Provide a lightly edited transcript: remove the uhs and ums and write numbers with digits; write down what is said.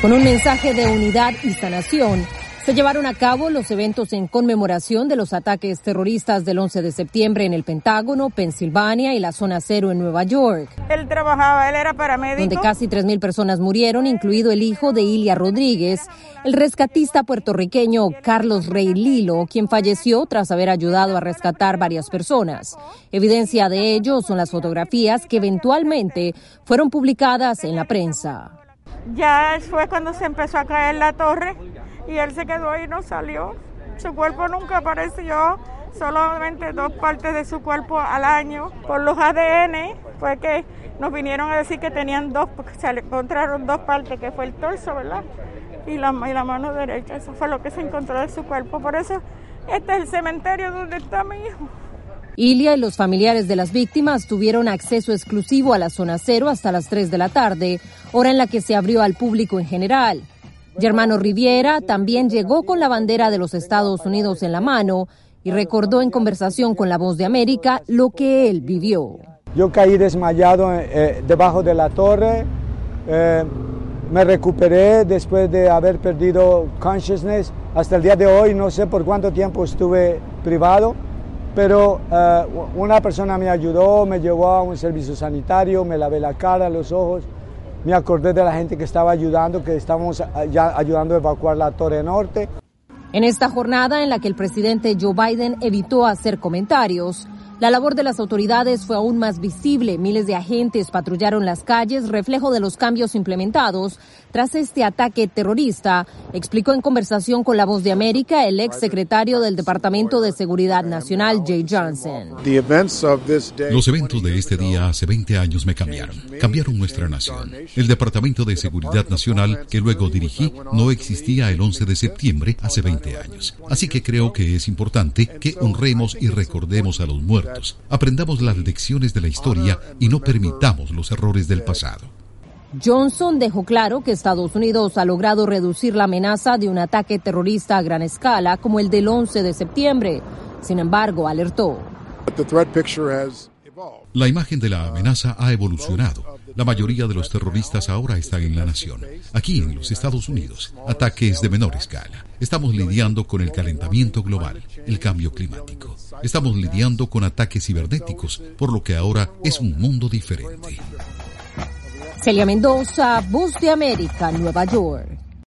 Con un mensaje de unidad y sanación, se llevaron a cabo los eventos en conmemoración de los ataques terroristas del 11 de septiembre en el Pentágono, Pensilvania y la Zona Cero en Nueva York. Él trabajaba, él era paramédico. Donde casi 3,000 personas murieron, incluido el hijo de Ilia Rodríguez, el rescatista puertorriqueño Carlos Rey Lilo, quien falleció tras haber ayudado a rescatar varias personas. Evidencia de ello son las fotografías que eventualmente fueron publicadas en la prensa. Ya fue cuando se empezó a caer la torre y él se quedó ahí y no salió. Su cuerpo nunca apareció, solamente 2 partes de su cuerpo al año. Por los ADN fue que nos vinieron a decir que tenían 2, porque se le encontraron 2 partes, que fue el torso, ¿verdad? Y la mano derecha, eso fue lo que se encontró de su cuerpo. Por eso este es el cementerio donde está mi hijo. Ilia y los familiares de las víctimas tuvieron acceso exclusivo a la Zona Cero hasta las 3 de la tarde, hora en la que se abrió al público en general. Germano Riviera también llegó con la bandera de los Estados Unidos en la mano y recordó en conversación con La Voz de América lo que él vivió. Yo caí desmayado debajo de la torre, me recuperé después de haber perdido consciousness. Hasta el día de hoy no sé por cuánto tiempo estuve privado, pero una persona me ayudó, me llevó a un servicio sanitario, me lavé la cara, los ojos. Me acordé de la gente que estaba ayudando, que estábamos ya ayudando a evacuar la Torre Norte. En esta jornada en la que el presidente Joe Biden evitó hacer comentarios, la labor de las autoridades fue aún más visible. Miles de agentes patrullaron las calles, reflejo de los cambios implementados tras este ataque terrorista, explicó en conversación con La Voz de América el ex secretario del Departamento de Seguridad Nacional, Jay Johnson. Los eventos de este día hace 20 años me cambiaron nuestra nación. El Departamento de Seguridad Nacional, que luego dirigí, no existía el 11 de septiembre hace 20 años. Así que creo que es importante que honremos y recordemos a los muertos. Aprendamos las lecciones de la historia y no permitamos los errores del pasado. Johnson dejó claro que Estados Unidos ha logrado reducir la amenaza de un ataque terrorista a gran escala como el del 11 de septiembre. Sin embargo, alertó. La imagen de la amenaza ha evolucionado. La mayoría de los terroristas ahora están en la nación, aquí en los Estados Unidos. Ataques de menor escala. Estamos lidiando con el calentamiento global, el cambio climático. Estamos lidiando con ataques cibernéticos, por lo que ahora es un mundo diferente. Celia Mendoza, Voz de América, Nueva York.